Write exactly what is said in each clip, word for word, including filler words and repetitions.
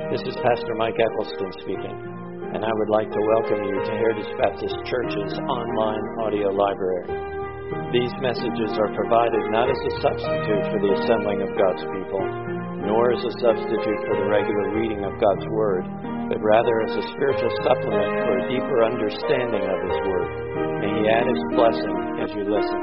This is Pastor Mike Eccleston speaking, and I would like to welcome you to Heritage Baptist Church's online audio library. These messages are provided not as a substitute for the assembling of God's people, nor as a substitute for the regular reading of God's Word, but rather as a spiritual supplement for a deeper understanding of His Word. May He add His blessing as you listen.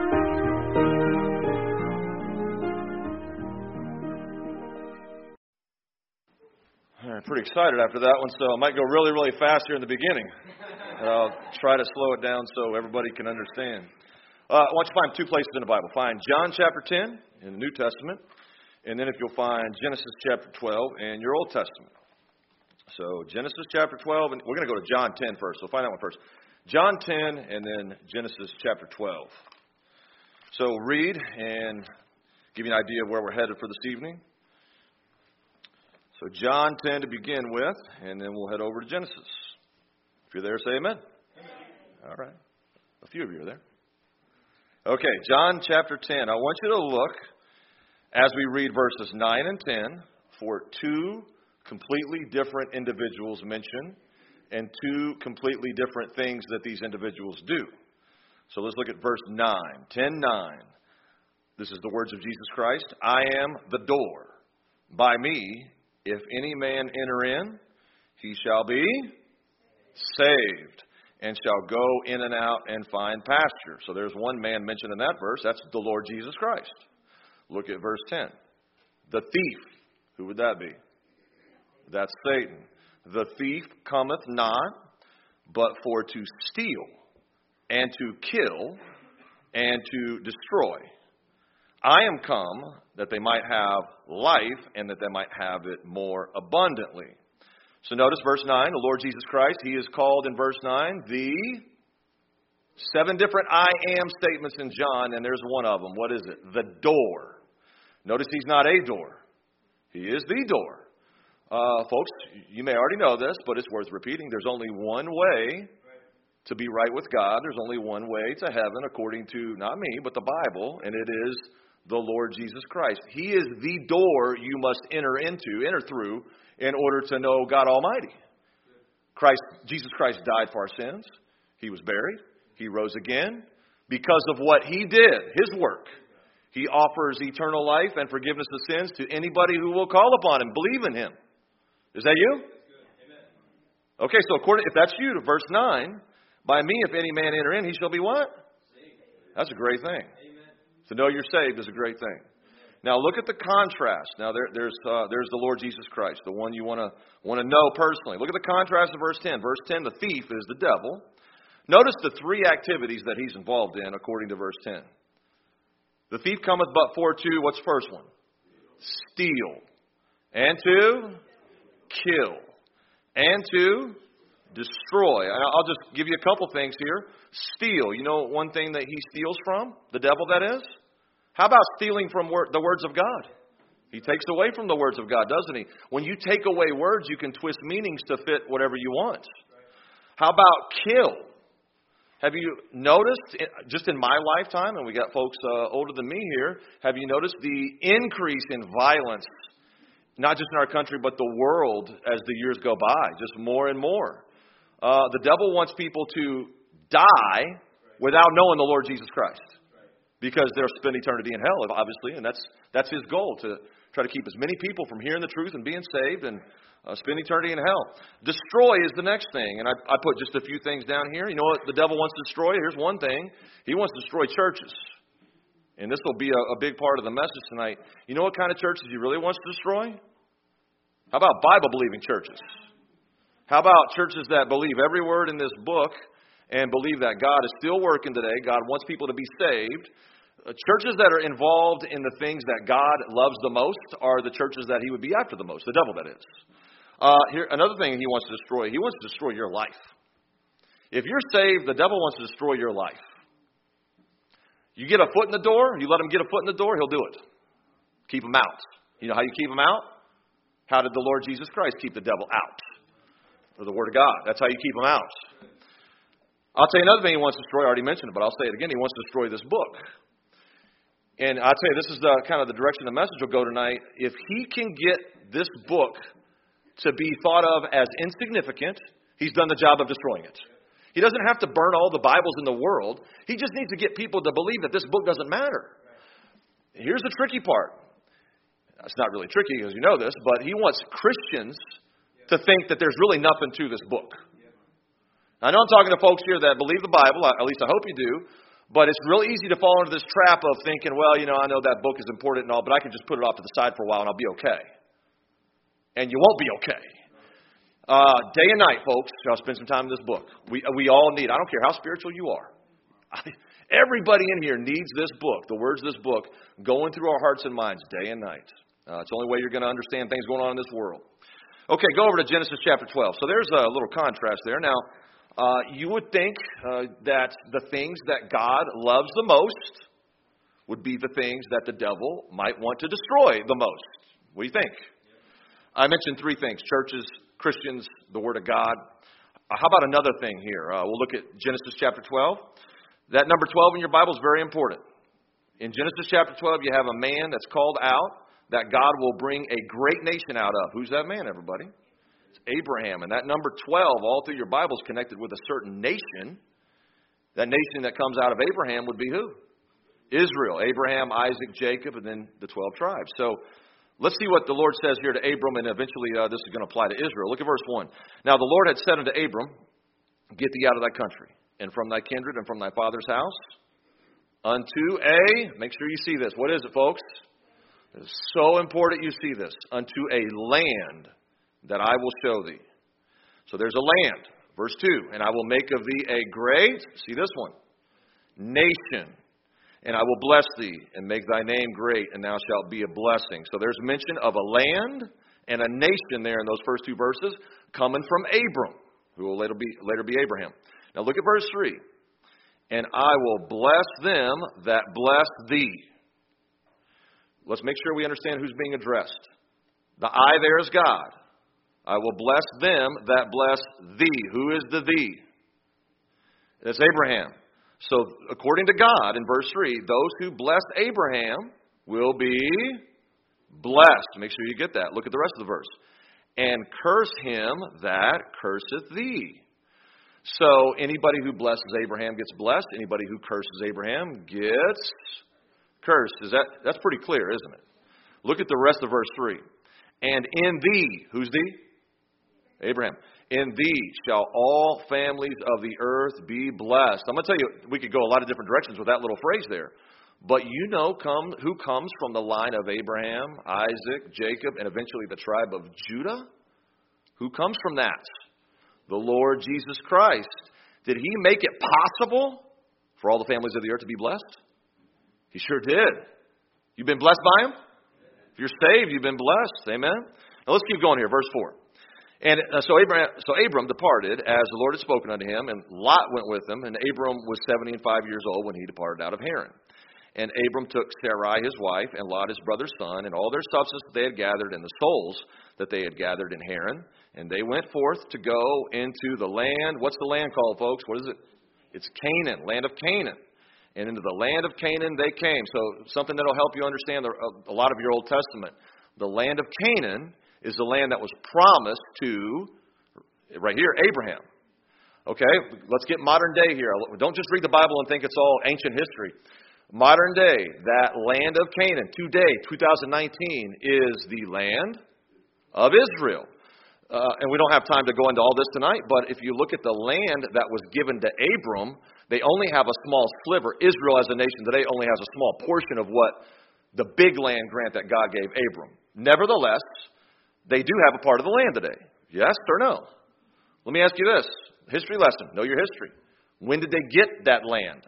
I'm pretty excited after that one, so I might go really, really fast here in the beginning. And I'll try to slow it down so everybody can understand. Uh, I want you to find two places in the Bible. Find John chapter ten in the New Testament, and then if you'll find Genesis chapter twelve in your Old Testament. So Genesis chapter twelve, and we're going to go to John ten first, so find that one first. John ten and then Genesis chapter twelve. So read and give you an idea of where we're headed for this evening. So John ten to begin with, and then we'll head over to Genesis. If you're there, say amen. Amen. All right. A few of you are there. Okay, John chapter ten. I want you to look, as we read verses nine and ten, for two completely different individuals mentioned and two completely different things that these individuals do. So let's look at verse nine. ten nine. This is the words of Jesus Christ. I am the door. By me, if any man enter in, he shall be saved, and shall go in and out and find pasture. So there's one man mentioned in that verse. That's the Lord Jesus Christ. Look at verse ten. The thief. Who would that be? That's Satan. The thief cometh not, but for to steal, and to kill, and to destroy. I am come that they might have life and that they might have it more abundantly. So notice verse nine, the Lord Jesus Christ, He is called in verse nine the seven different I am statements in John, and there's one of them. What is it? The door. Notice He's not a door. He is the door. Uh, folks, you may already know this, but it's worth repeating. There's only one way to be right with God. There's only one way to heaven according to, not me, but the Bible, and it is the Lord Jesus Christ. He is the door you must enter into, enter through, in order to know God Almighty. Christ, Jesus Christ died for our sins. He was buried. He rose again. Because of what He did, His work, He offers eternal life and forgiveness of sins to anybody who will call upon Him, believe in Him. Is that you? Okay, so according, if that's you, to verse nine, by me, if any man enter in, he shall be what? That's a great thing. To know you're saved is a great thing. Now look at the contrast. Now there, there's uh, there's the Lord Jesus Christ, the one you want to want to know personally. Look at the contrast of verse ten. Verse ten, the thief is the devil. Notice the three activities that he's involved in according to verse ten. The thief cometh but for to, what's the first one? Steal. And to kill. And to destroy. I'll just give you a couple things here. Steal. You know one thing that he steals from? The devil, that is? How about stealing from wor- the words of God? He takes away from the words of God, doesn't he? When you take away words, you can twist meanings to fit whatever you want. How about kill? Have you noticed, just in my lifetime, and we got folks uh, older than me here, have you noticed the increase in violence, not just in our country, but the world as the years go by, just more and more? Uh, the devil wants people to die without knowing the Lord Jesus Christ, because they'll spend eternity in hell, obviously, and that's that's his goal, to try to keep as many people from hearing the truth and being saved and uh, spend eternity in hell. Destroy is the next thing, and I, I put just a few things down here. You know what the devil wants to destroy? Here's one thing. He wants to destroy churches, and this will be a, a big part of the message tonight. You know what kind of churches he really wants to destroy? How about Bible-believing churches? How about churches that believe every word in this book and believe that God is still working today? God wants people to be saved. Uh, churches that are involved in the things that God loves the most are the churches that He would be after the most, the devil, that is. Uh, here, another thing He wants to destroy, He wants to destroy your life. If you're saved, the devil wants to destroy your life. You get a foot in the door, you let him get a foot in the door, he'll do it. Keep him out. You know how you keep him out? How did the Lord Jesus Christ keep the devil out? Or the Word of God. That's how you keep him out. I'll tell you another thing He wants to destroy. I already mentioned it, but I'll say it again. He wants to destroy this book. And I'll tell you, this is the kind of the direction the message will go tonight. If he can get this book to be thought of as insignificant, he's done the job of destroying it. He doesn't have to burn all the Bibles in the world. He just needs to get people to believe that this book doesn't matter. Here's the tricky part. It's not really tricky because you know this, but he wants Christians to think that there's really nothing to this book. I know I'm talking to folks here that believe the Bible, at least I hope you do, but it's real easy to fall into this trap of thinking, well, you know, I know that book is important and all, but I can just put it off to the side for a while and I'll be okay. And you won't be okay. Uh, day and night, folks, I'll spend some time in this book. We we all need, I don't care how spiritual you are. Everybody in here needs this book, the words of this book, going through our hearts and minds day and night. Uh, it's the only way you're going to understand things going on in this world. Okay, go over to Genesis chapter twelve. So there's a little contrast there. Now, uh, you would think uh, that the things that God loves the most would be the things that the devil might want to destroy the most. What do you think? I mentioned three things: churches, Christians, the Word of God. Uh, how about another thing here? Uh, we'll look at Genesis chapter twelve. That number twelve in your Bible is very important. In Genesis chapter twelve, you have a man that's called out that God will bring a great nation out of. Who's that man, everybody? It's Abraham. And that number twelve, all through your Bible, is connected with a certain nation. That nation that comes out of Abraham would be who? Israel. Abraham, Isaac, Jacob, and then the twelve tribes. So let's see what the Lord says here to Abram, and eventually uh, this is going to apply to Israel. Look at verse one. Now the Lord had said unto Abram, get thee out of thy country, and from thy kindred, and from thy father's house, unto a, make sure you see this. What is it, folks? It's so important you see this. Unto a land that I will show thee. So there's a land. Verse two. And I will make of thee a great, see this one, nation. And I will bless thee and make thy name great, and thou shalt be a blessing. So there's mention of a land and a nation there in those first two verses coming from Abram, who will later be, later be Abraham. Now look at verse three. And I will bless them that bless thee. Let's make sure we understand who's being addressed. The I there is God. I will bless them that bless thee. Who is the thee? It's Abraham. So according to God, in verse three, those who bless Abraham will be blessed. Make sure you get that. Look at the rest of the verse. And curse him that curseth thee. So anybody who blesses Abraham gets blessed. Anybody who curses Abraham gets cursed. Is that that's pretty clear, isn't it? Look at the rest of verse three. And in thee, who's thee? Abraham. In thee shall all families of the earth be blessed. I'm going to tell you, we could go a lot of different directions with that little phrase there. But you know come, who comes from the line of Abraham, Isaac, Jacob, and eventually the tribe of Judah? Who comes from that? The Lord Jesus Christ. Did he make it possible for all the families of the earth to be blessed? He sure did. You've been blessed by him? If you're saved, you've been blessed. Amen? Now let's keep going here. Verse four. And uh, so, Abraham, so Abram departed as the Lord had spoken unto him, and Lot went with him. And Abram was seventy and five years old when he departed out of Haran. And Abram took Sarai his wife, and Lot his brother's son, and all their substance that they had gathered, and the souls that they had gathered in Haran. And they went forth to go into the land. What's the land called, folks? What is it? It's Canaan, land of Canaan. And into the land of Canaan they came. So something that will help you understand a lot of your Old Testament. The land of Canaan is the land that was promised to, right here, Abraham. Okay, let's get modern day here. Don't just read the Bible and think it's all ancient history. Modern day, that land of Canaan, today, two thousand nineteen, is the land of Israel. Uh, and we don't have time to go into all this tonight, but if you look at the land that was given to Abram, they only have a small sliver. Israel as a nation today only has a small portion of what the big land grant that God gave Abram. Nevertheless, they do have a part of the land today. Yes or no? Let me ask you this. History lesson. Know your history. When did they get that land?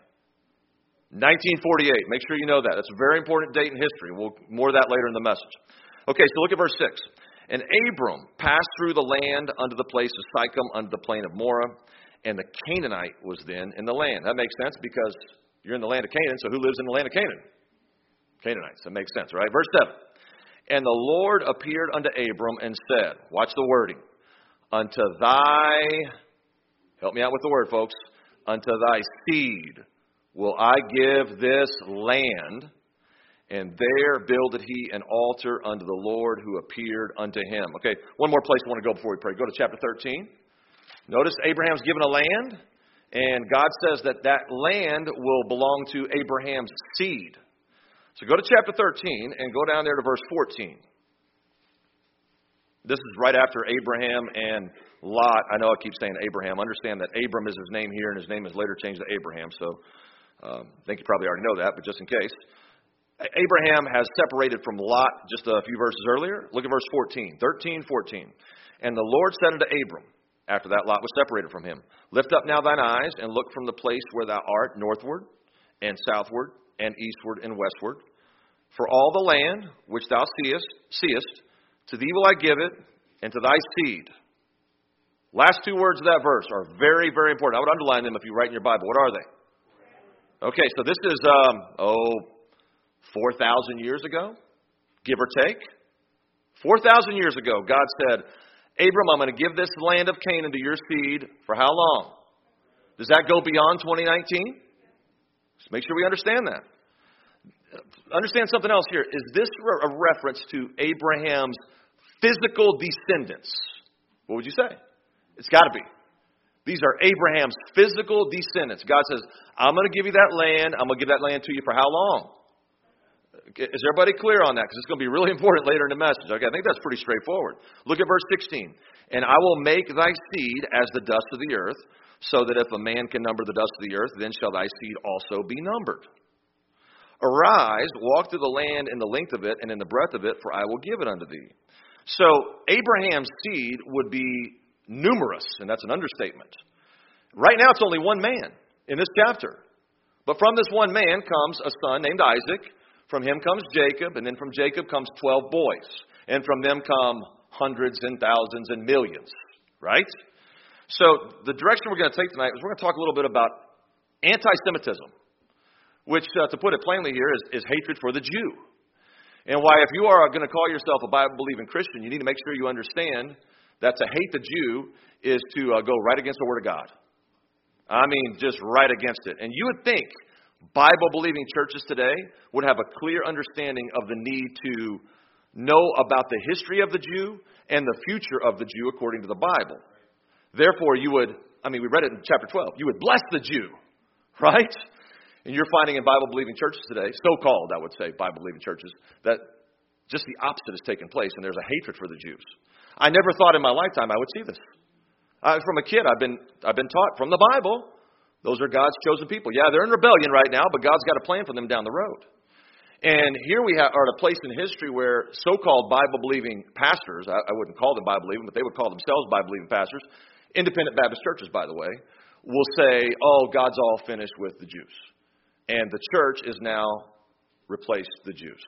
nineteen forty-eight. Make sure you know that. That's a very important date in history. We'll more of that later in the message. Okay, so look at verse six. And Abram passed through the land unto the place of Sychem, unto the plain of Moreh, and the Canaanite was then in the land. That makes sense because you're in the land of Canaan, so who lives in the land of Canaan? Canaanites. That makes sense, right? Verse seven. And the Lord appeared unto Abram and said, watch the wording, unto thy, help me out with the word, folks, unto thy seed will I give this land, And there builded he an altar unto the Lord who appeared unto him. Okay, one more place I want to go before we pray. Go to chapter thirteen. Notice Abraham's given a land, and God says that that land will belong to Abraham's seed. So go to chapter thirteen and go down there to verse fourteen. This is right after Abraham and Lot. I know I keep saying Abraham. Understand that Abram is his name here, and his name is later changed to Abraham. So um, I think you probably already know that, but just in case. Abraham has separated from Lot just a few verses earlier. Look at verse fourteen, thirteen, fourteen. And the Lord said unto Abram, after that Lot was separated from him, Lift up now thine eyes, and look from the place where thou art, northward, and southward, and eastward, and westward. For all the land which thou seest, seest, to thee will I give it, and to thy seed. Last two words of that verse are very, very important. I would underline them if you write in your Bible. What are they? Okay, so this is, um, oh, four thousand years ago, give or take. four thousand years ago, God said, Abram, I'm going to give this land of Canaan to your seed for how long? Does that go beyond twenty nineteen? Let's make sure we understand that. Understand something else here. Is this a reference to Abraham's physical descendants? What would you say? It's got to be. These are Abraham's physical descendants. God says, I'm going to give you that land. I'm going to give that land to you for how long? Is everybody clear on that? Because it's going to be really important later in the message. Okay, I think that's pretty straightforward. Look at verse sixteen. And I will make thy seed as the dust of the earth, so that if a man can number the dust of the earth, then shall thy seed also be numbered. Arise, walk through the land in the length of it and in the breadth of it, for I will give it unto thee. So Abraham's seed would be numerous, and that's an understatement. Right now it's only one man in this chapter. But from this one man comes a son named Isaac. From him comes Jacob, and then from Jacob comes twelve boys. And from them come hundreds and thousands and millions, right? So the direction we're going to take tonight is we're going to talk a little bit about anti-Semitism, which, uh, to put it plainly here, is, is hatred for the Jew. And why, if you are going to call yourself a Bible-believing Christian, you need to make sure you understand that to hate the Jew is to uh, go right against the Word of God. I mean, just right against it. And you would think Bible-believing churches today would have a clear understanding of the need to know about the history of the Jew and the future of the Jew according to the Bible. Therefore, you would, I mean, we read it in chapter twelve, you would bless the Jew, right? And you're finding in Bible-believing churches today, so-called, I would say, Bible-believing churches, that just the opposite has taken place, and there's a hatred for the Jews. I never thought in my lifetime I would see this. I, from a kid, I've been I've been taught from the Bible, those are God's chosen people. Yeah, they're in rebellion right now, but God's got a plan for them down the road. And here we have, are at a place in history where so-called Bible-believing pastors, I, I wouldn't call them Bible-believing, but they would call themselves Bible-believing pastors, independent Baptist churches, by the way, will say, oh, God's all finished with the Jews. And the church is now replaced the Jews.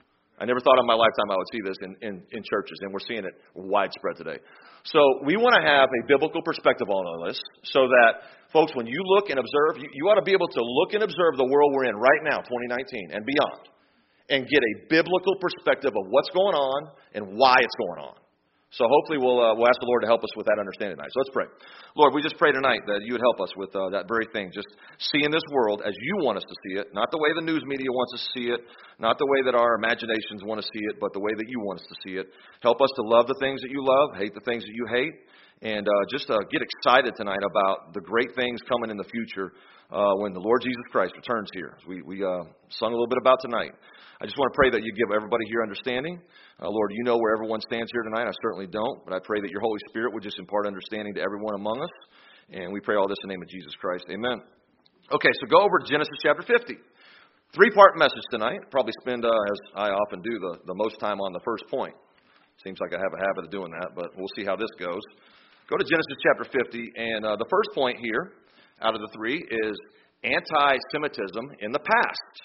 I never thought in my lifetime I would see this in, in, in churches, and we're seeing it widespread today. So we want to have a biblical perspective on all this so that, folks, when you look and observe, you, you ought to be able to look and observe the world we're in right now, twenty nineteen and beyond, and get a biblical perspective of what's going on and why it's going on. So hopefully we'll uh, we'll ask the Lord to help us with that understanding tonight. So let's pray. Lord, we just pray tonight that you would help us with uh, that very thing. Just seeing this world as you want us to see it, not the way the news media wants us to see it, not the way that our imaginations want to see it, but the way that you want us to see it. Help us to love the things that you love, hate the things that you hate, and uh, just uh, get excited tonight about the great things coming in the future uh, when the Lord Jesus Christ returns here. We, we uh, sung a little bit about tonight. I just want to pray that you give everybody here understanding. Uh, Lord, you know where everyone stands here tonight. I certainly don't, but I pray that your Holy Spirit would just impart understanding to everyone among us. And we pray all this in the name of Jesus Christ. Amen. Okay, so go over to Genesis chapter fifty. Three-part message tonight. Probably spend, uh, as I often do, the, the most time on the first point. Seems like I have a habit of doing that, but we'll see how this goes. Go to Genesis chapter fifty, and uh, the first point here out of the three is anti-Semitism in the past.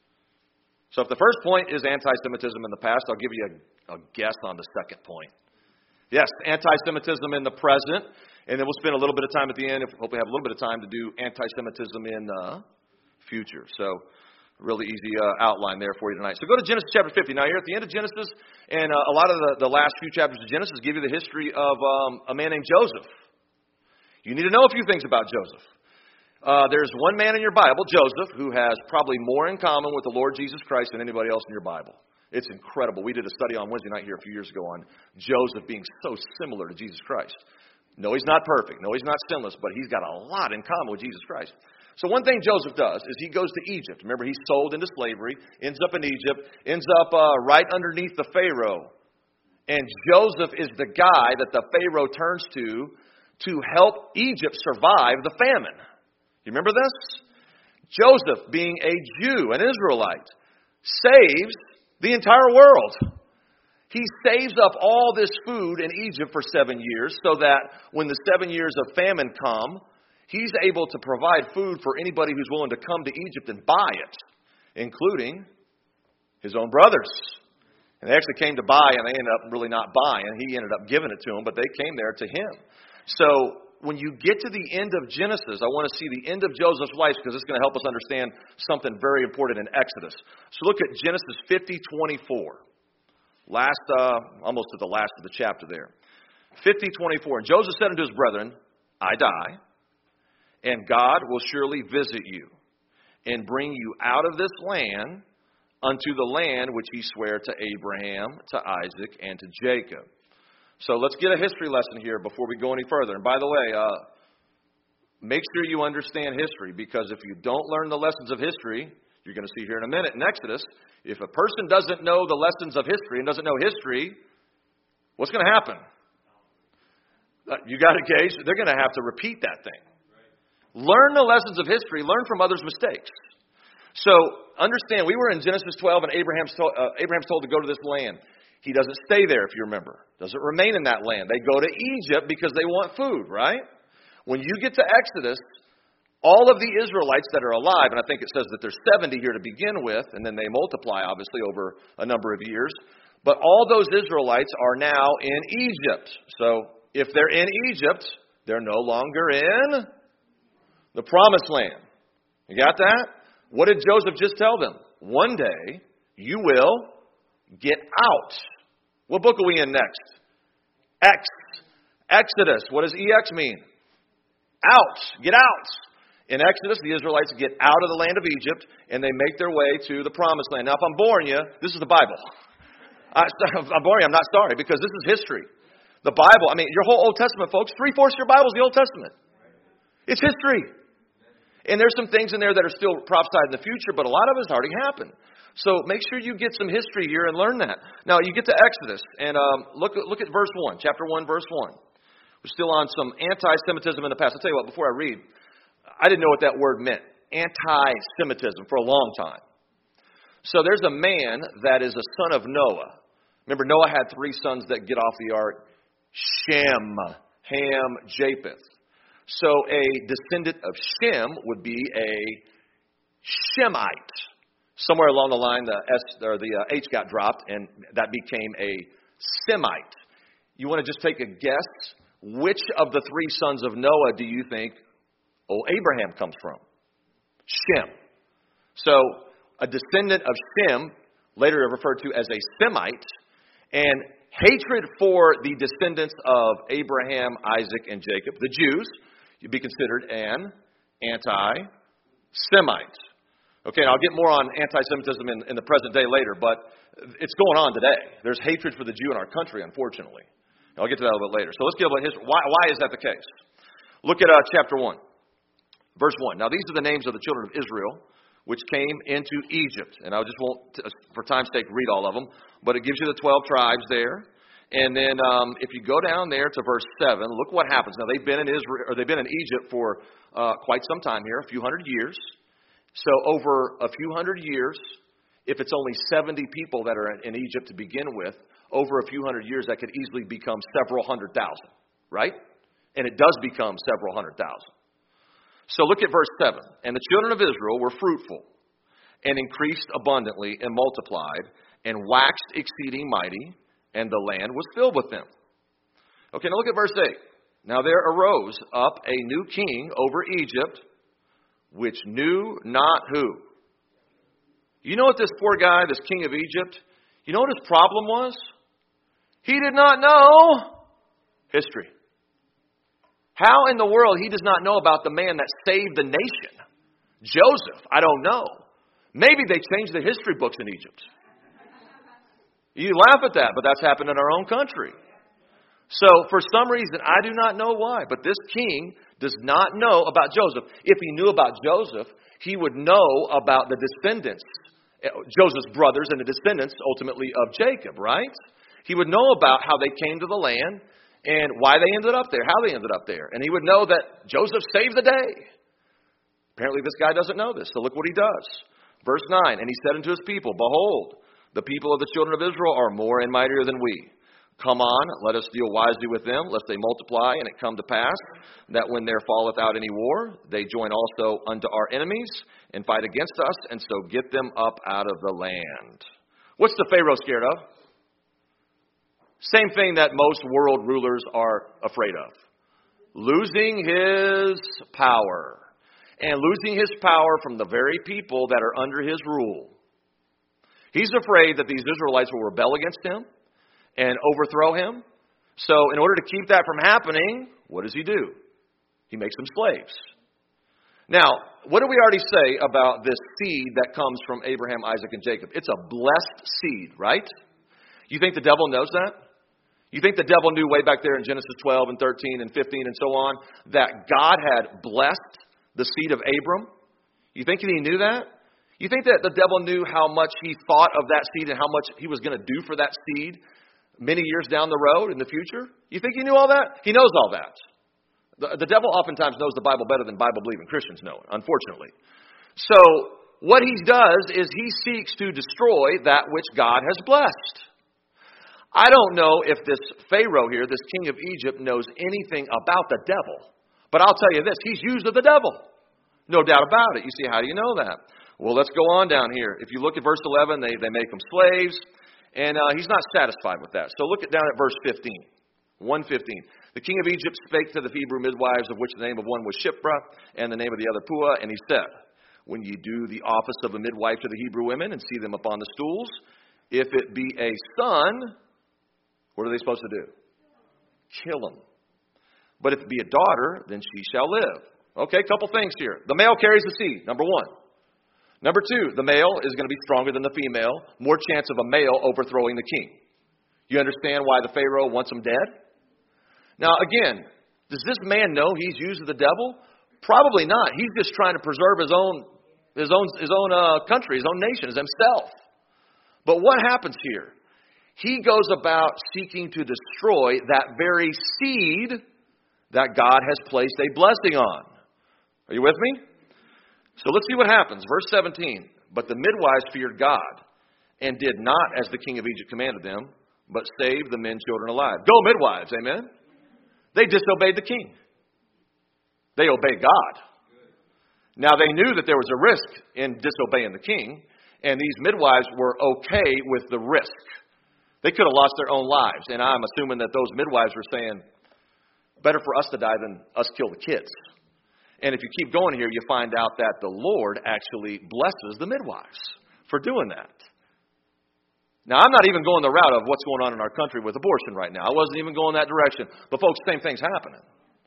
So if the first point is anti-Semitism in the past, I'll give you a, a guess on the second point. Yes, anti-Semitism in the present, and then we'll spend a little bit of time at the end, if hopefully have a little bit of time to do anti-Semitism in the future. So really easy uh, outline there for you tonight. So go to Genesis chapter fifty. Now you're at the end of Genesis, and uh, a lot of the, the last few chapters of Genesis give you the history of um, a man named Joseph. You need to know a few things about Joseph. Uh, there's one man in your Bible, Joseph, who has probably more in common with the Lord Jesus Christ than anybody else in your Bible. It's incredible. We did a study on Wednesday night here a few years ago on Joseph being so similar to Jesus Christ. No, he's not perfect. No, he's not sinless, but he's got a lot in common with Jesus Christ. So one thing Joseph does is he goes to Egypt. Remember, he's sold into slavery, ends up in Egypt, ends up uh, right underneath the Pharaoh. And Joseph is the guy that the Pharaoh turns to to help Egypt survive the famine. You remember this? Joseph, being a Jew, an Israelite, saves the entire world. He saves up all this food in Egypt for seven years so that when the seven years of famine come, he's able to provide food for anybody who's willing to come to Egypt and buy it, including his own brothers. And they actually came to buy, and they ended up really not buying. He ended up giving it to them, but they came there to him. So when you get to the end of Genesis, I want to see the end of Joseph's life because it's going to help us understand something very important in Exodus. So look at Genesis fifty twenty-four. Last, uh, almost at the last of the chapter there. fifty twenty-four. And Joseph said unto his brethren, I die, and God will surely visit you, and bring you out of this land unto the land which he sware to Abraham, to Isaac, and to Jacob. So let's get a history lesson here before we go any further. And by the way, uh, make sure you understand history, because if you don't learn the lessons of history, you're going to see here in a minute in Exodus, if a person doesn't know the lessons of history and doesn't know history, what's going to happen? Uh, you got to gauge, they're going to have to repeat that thing. Learn the lessons of history. Learn from others' mistakes. So understand, we were in Genesis twelve, and Abraham's told, uh, Abraham's told to go to this land. He doesn't stay there, if you remember. Doesn't remain in that land. They go to Egypt because they want food, right? When you get to Exodus, all of the Israelites that are alive, and I think it says that there's seventy here to begin with, and then they multiply, obviously, over a number of years. But all those Israelites are now in Egypt. So if they're in Egypt, they're no longer in the promised land. You got that? What did Joseph just tell them? One day, you will get out. What book are we in next? Ex. Exodus. What does E X mean? Out. Get out. In Exodus, the Israelites get out of the land of Egypt, and they make their way to the promised land. Now, if I'm boring you, this is the Bible. I, I'm boring you, I'm not sorry, because this is history. The Bible, I mean, your whole Old Testament, folks, three-fourths of your Bible is the Old Testament. It's history. And there's some things in there that are still prophesied in the future, but a lot of it's already happened. So make sure you get some history here and learn that. Now, you get to Exodus, and um, look, look at verse one, chapter one, verse one. We're still on some anti-Semitism in the past. I'll tell you what, before I read, I didn't know what that word meant, anti-Semitism, for a long time. So there's a man that is a son of Noah. Remember, Noah had three sons that get off the ark: Shem, Ham, Japheth. So a descendant of Shem would be a Shemite. Somewhere along the line, the S or the uh, H got dropped, and that became a Semite. You want to just take a guess? Which of the three sons of Noah do you think old Abraham comes from? Shem. So a descendant of Shem, later referred to as a Semite, and hatred for the descendants of Abraham, Isaac, and Jacob, the Jews, you'd be considered an anti-Semite. Okay, and I'll get more on anti-Semitism in, in the present day later, but it's going on today. There's hatred for the Jew in our country, unfortunately. And I'll get to that a little bit later. So let's get a little history. Why, why is that the case? Look at uh, chapter one, verse one. Now, these are the names of the children of Israel, which came into Egypt. And I just won't, for time's sake, read all of them, but it gives you the twelve tribes there. And then um, if you go down there to verse seven, look what happens. Now, they've been in Israel, or they've been in Egypt for uh, quite some time here, a few hundred years. So over a few hundred years, if it's only seventy people that are in Egypt to begin with, over a few hundred years, that could easily become several hundred thousand, right? And it does become several hundred thousand. So look at verse seven. And the children of Israel were fruitful, and increased abundantly, and multiplied, and waxed exceeding mighty, and the land was filled with them. Okay, now look at verse eight. Now there arose up a new king over Egypt, which knew not who. You know what this poor guy, this king of Egypt, you know what his problem was? He did not know history. How in the world he does not know about the man that saved the nation? Joseph, I don't know. Maybe they changed the history books in Egypt. You laugh at that, but that's happened in our own country. So for some reason, I do not know why, but this king does not know about Joseph. If he knew about Joseph, he would know about the descendants, Joseph's brothers and the descendants ultimately of Jacob, right? He would know about how they came to the land and why they ended up there, how they ended up there. And he would know that Joseph saved the day. Apparently this guy doesn't know this, so look what he does. Verse nine, and he said unto his people, Behold, the people of the children of Israel are more and mightier than we. Come on, let us deal wisely with them, lest they multiply, and it come to pass that when there falleth out any war, they join also unto our enemies and fight against us, and so get them up out of the land. What's the Pharaoh scared of? Same thing that most world rulers are afraid of. Losing his power. And losing his power from the very people that are under his rule. He's afraid that these Israelites will rebel against him and overthrow him. So in order to keep that from happening, what does he do? He makes them slaves. Now, what did we already say about this seed that comes from Abraham, Isaac, and Jacob? It's a blessed seed, right? You think the devil knows that? You think the devil knew way back there in Genesis twelve and thirteen and fifteen and so on that God had blessed the seed of Abram? You think he knew that? You think that the devil knew how much he thought of that seed and how much he was going to do for that seed many years down the road in the future? You think he knew all that? He knows all that. The, the devil oftentimes knows the Bible better than Bible-believing Christians know it, unfortunately. So what he does is he seeks to destroy that which God has blessed. I don't know if this Pharaoh here, this king of Egypt, knows anything about the devil. But I'll tell you this, he's used of the devil. No doubt about it. You see, how do you know that? Well, let's go on down here. If you look at verse eleven, they, they make them slaves. And uh, he's not satisfied with that. So look at down at verse fifteen. one fifteen. The king of Egypt spake to the Hebrew midwives, of which the name of one was Shiphrah, and the name of the other Puah. And he said, When ye do the office of a midwife to the Hebrew women, and see them upon the stools, if it be a son, what are they supposed to do? Kill him. But if it be a daughter, then she shall live. Okay, a couple things here. The male carries the seed, number one. Number two, the male is going to be stronger than the female. More chance of a male overthrowing the king. You understand why the Pharaoh wants him dead? Now, again, does this man know he's used of the devil? Probably not. He's just trying to preserve his own, his own, his own uh, country, his own nation, himself. But what happens here? He goes about seeking to destroy that very seed that God has placed a blessing on. Are you with me? So let's see what happens. Verse seventeen. But the midwives feared God, and did not as the king of Egypt commanded them, but saved the men children alive. Go midwives, amen? They disobeyed the king. They obeyed God. Now they knew that there was a risk in disobeying the king, and these midwives were okay with the risk. They could have lost their own lives, and I'm assuming that those midwives were saying, better for us to die than us kill the kids. And if you keep going here, you find out that the Lord actually blesses the midwives for doing that. Now, I'm not even going the route of what's going on in our country with abortion right now. I wasn't even going that direction. But folks, same thing's happening.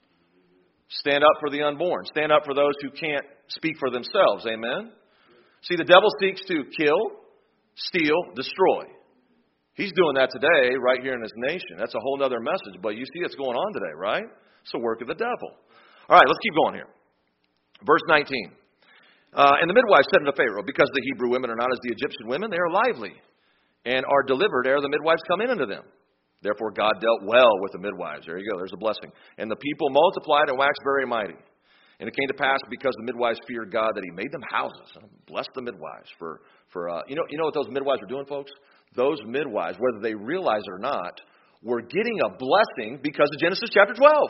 Stand up for the unborn. Stand up for those who can't speak for themselves. Amen? See, the devil seeks to kill, steal, destroy. He's doing that today right here in this nation. That's a whole other message. But you see what's going on today, right? It's the work of the devil. All right, let's keep going here. Verse nineteen. Uh, and the midwives said unto Pharaoh, because the Hebrew women are not as the Egyptian women, they are lively, and are delivered ere the midwives come in unto them. Therefore God dealt well with the midwives. There you go, there's a blessing. And the people multiplied and waxed very mighty. And it came to pass, because the midwives feared God, that he made them houses. Bless the midwives. For, for uh, you know, you know what those midwives were doing, folks? Those midwives, whether they realize it or not, were getting a blessing because of Genesis chapter twelve.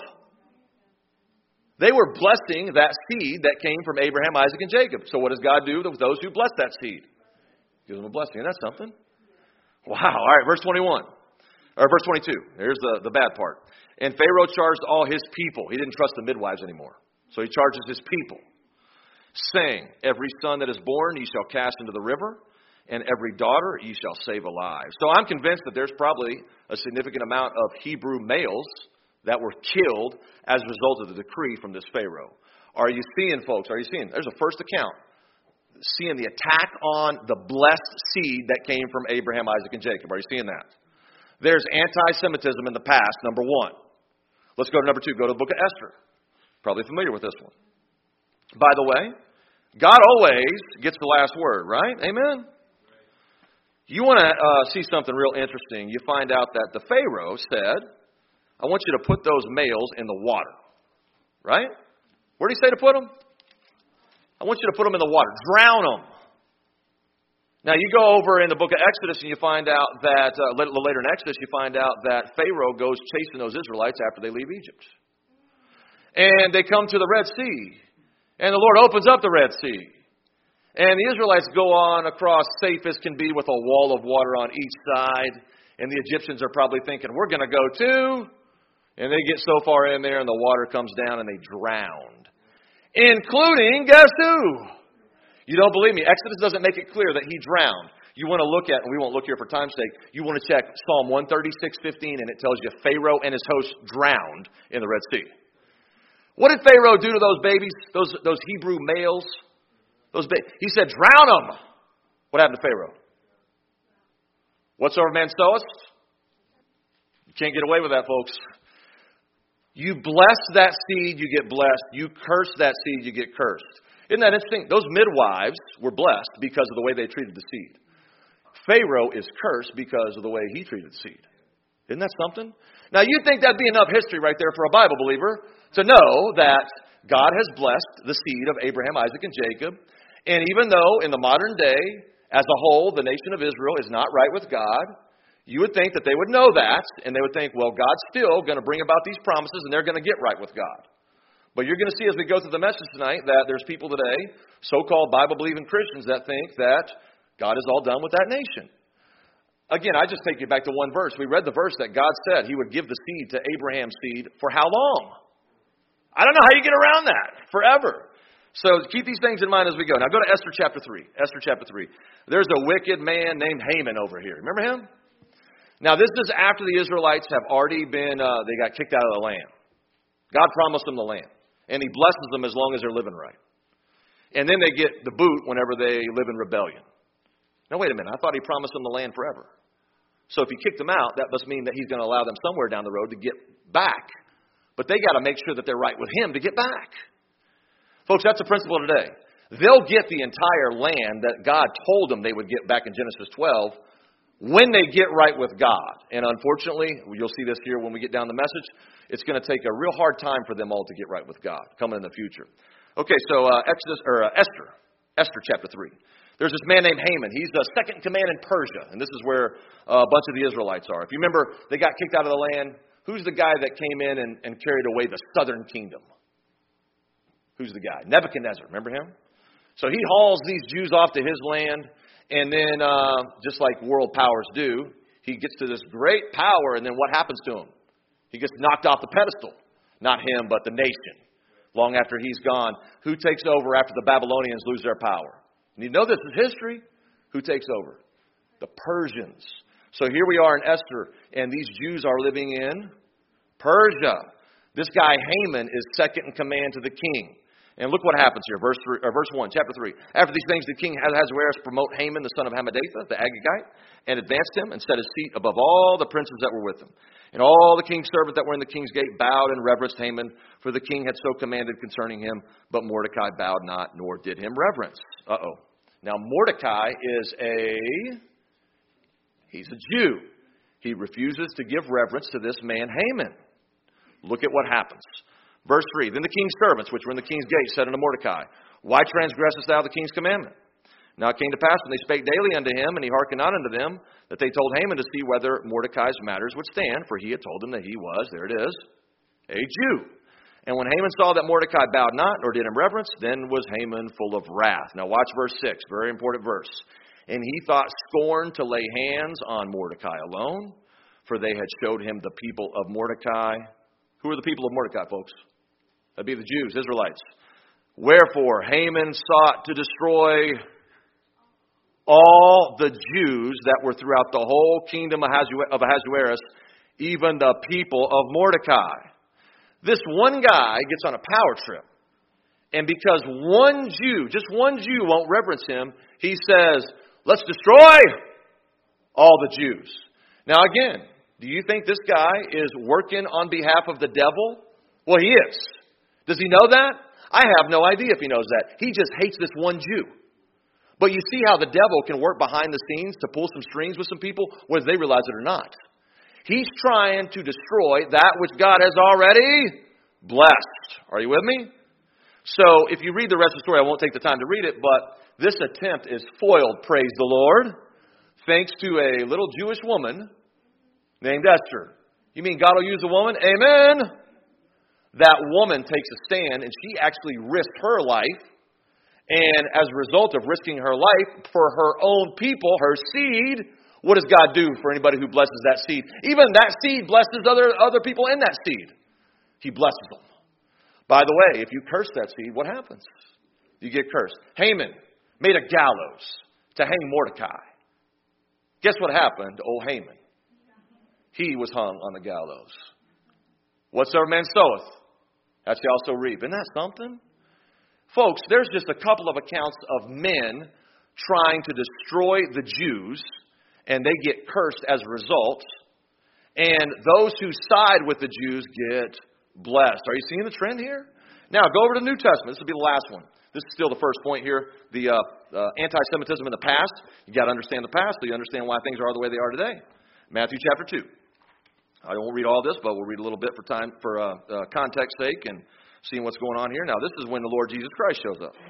They were blessing that seed that came from Abraham, Isaac, and Jacob. So what does God do with those who bless that seed? Gives them a blessing. Isn't that something? Wow. All right, verse twenty-one. Or verse twenty-two. Here's the, the bad part. And Pharaoh charged all his people. He didn't trust the midwives anymore. So he charges his people, saying, every son that is born ye shall cast into the river, and every daughter ye shall save alive. So I'm convinced that there's probably a significant amount of Hebrew males that were killed as a result of the decree from this Pharaoh. Are you seeing, folks? Are you seeing? There's a first account. Seeing the attack on the blessed seed that came from Abraham, Isaac, and Jacob. Are you seeing that? There's anti-Semitism in the past, number one. Let's go to number two. Go to the book of Esther. Probably familiar with this one. By the way, God always gets the last word, right? Amen? You want to uh, see something real interesting. You find out that the Pharaoh said, I want you to put those males in the water. Right? Where did he say to put them? I want you to put them in the water. Drown them. Now, you go over in the book of Exodus and you find out that, uh, later in Exodus, you find out that Pharaoh goes chasing those Israelites after they leave Egypt. And they come to the Red Sea. And the Lord opens up the Red Sea. And the Israelites go on across safe as can be with a wall of water on each side. And the Egyptians are probably thinking, we're going to go too. And they get so far in there and the water comes down and they drowned. Including, guess who? You don't believe me. Exodus doesn't make it clear that he drowned. You want to look at, and we won't look here for time's sake, you want to check Psalm one thirty-six fifteen, and it tells you Pharaoh and his hosts drowned in the Red Sea. What did Pharaoh do to those babies, those those Hebrew males? Those ba- He said, drown them. What happened to Pharaoh? Whatsoever man soweth? You can't get away with that, folks. You bless that seed, you get blessed. You curse that seed, you get cursed. Isn't that interesting? Those midwives were blessed because of the way they treated the seed. Pharaoh is cursed because of the way he treated the seed. Isn't that something? Now, you'd think that'd be enough history right there for a Bible believer to know that God has blessed the seed of Abraham, Isaac, and Jacob. And even though in the modern day, as a whole, the nation of Israel is not right with God, you would think that they would know that, and they would think, well, God's still going to bring about these promises, and they're going to get right with God. But you're going to see as we go through the message tonight that there's people today, so-called Bible-believing Christians, that think that God is all done with that nation. Again, I just take you back to one verse. We read the verse that God said he would give the seed to Abraham's seed for how long? I don't know how you get around that. Forever. So keep these things in mind as we go. Now go to Esther chapter three. Esther chapter three. There's a wicked man named Haman over here. Remember him? Now this is after the Israelites have already been, uh, they got kicked out of the land. God promised them the land. And he blesses them as long as they're living right. And then they get the boot whenever they live in rebellion. Now, wait a minute. I thought he promised them the land forever. So if he kicked them out, that must mean that he's going to allow them somewhere down the road to get back. But they got to make sure that they're right with him to get back. Folks, that's the principle today. They'll get the entire land that God told them they would get back in Genesis twelve when they get right with God. And unfortunately, you'll see this here when we get down the message, it's going to take a real hard time for them all to get right with God coming in the future. Okay, so uh, Exodus or uh, Esther, Esther chapter three. There's this man named Haman. He's the second in command in Persia, and this is where uh, a bunch of the Israelites are. If you remember, they got kicked out of the land. Who's the guy that came in and, and carried away the southern kingdom? Who's the guy? Nebuchadnezzar. Remember him? So he hauls these Jews off to his land. And then, uh, just like world powers do, he gets to this great power, and then what happens to him? He gets knocked off the pedestal. Not him, but the nation. Long after he's gone, who takes over after the Babylonians lose their power? And you know this is history. Who takes over? The Persians. So here we are in Esther, and these Jews are living in Persia. This guy Haman is second in command to the king. And look what happens here, verse three, or verse one, chapter three. After these things, the king Ahasuerus promote Haman, the son of Hammedatha, the Agagite, and advanced him and set his seat above all the princes that were with him. And all the king's servants that were in the king's gate bowed and reverenced Haman, for the king had so commanded concerning him. But Mordecai bowed not, nor did him reverence. Uh-oh. Now, Mordecai is a, he's a Jew. He refuses to give reverence to this man Haman. Look at what happens. Verse three, then the king's servants, which were in the king's gate, said unto Mordecai, why transgressest thou the king's commandment? Now it came to pass when they spake daily unto him, and he hearkened not unto them, that they told Haman to see whether Mordecai's matters would stand, for he had told them that he was, there it is, a Jew. And when Haman saw that Mordecai bowed not, nor did him reverence, then was Haman full of wrath. Now watch verse six, very important verse. And he thought scorn to lay hands on Mordecai alone, for they had showed him the people of Mordecai. Who are the people of Mordecai, folks? That'd be the Jews, Israelites. Wherefore Haman sought to destroy all the Jews that were throughout the whole kingdom of Ahasuerus, even the people of Mordecai. This one guy gets on a power trip. And because one Jew, just one Jew won't reverence him, he says, let's destroy all the Jews. Now again, do you think this guy is working on behalf of the devil? Well, he is. Does he know that? I have no idea if he knows that. He just hates this one Jew. But you see how the devil can work behind the scenes to pull some strings with some people, whether they realize it or not. He's trying to destroy that which God has already blessed. Are you with me? So if you read the rest of the story, I won't take the time to read it, but this attempt is foiled, praise the Lord, thanks to a little Jewish woman named Esther. You mean God will use a woman? Amen. That woman takes a stand, and she actually risked her life. And as a result of risking her life for her own people, her seed, what does God do for anybody who blesses that seed? Even that seed blesses other, other people in that seed. He blesses them. By the way, if you curse that seed, what happens? You get cursed. Haman made a gallows to hang Mordecai. Guess what happened to old Haman? He was hung on the gallows. Whatsoever man soweth, that shall also reap. Isn't that something? Folks, there's just a couple of accounts of men trying to destroy the Jews, and they get cursed as a result. And those who side with the Jews get blessed. Are you seeing the trend here? Now, go over to the New Testament. This will be the last one. This is still the first point here. The uh, uh, anti-Semitism in the past. You've got to understand the past so you understand why things are the way they are today. Matthew chapter two. I won't read all this, but we'll read a little bit for time, for uh, uh, context sake and seeing what's going on here. Now, this is when the Lord Jesus Christ shows up.